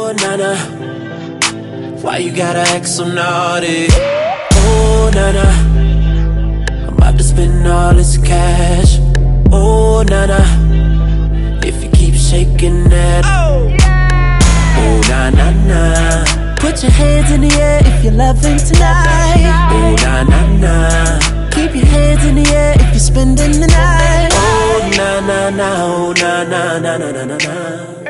Oh, nana, why you gotta act so naughty? Oh, nana, I'm about to spend all this cash. Oh, nana, if you keep shaking that. Oh, na na na. Put your hands in the air if you're loving tonight. Oh, na na na. Keep your hands in the air if you're spending the night. Oh, na na na, oh, na na na na na na.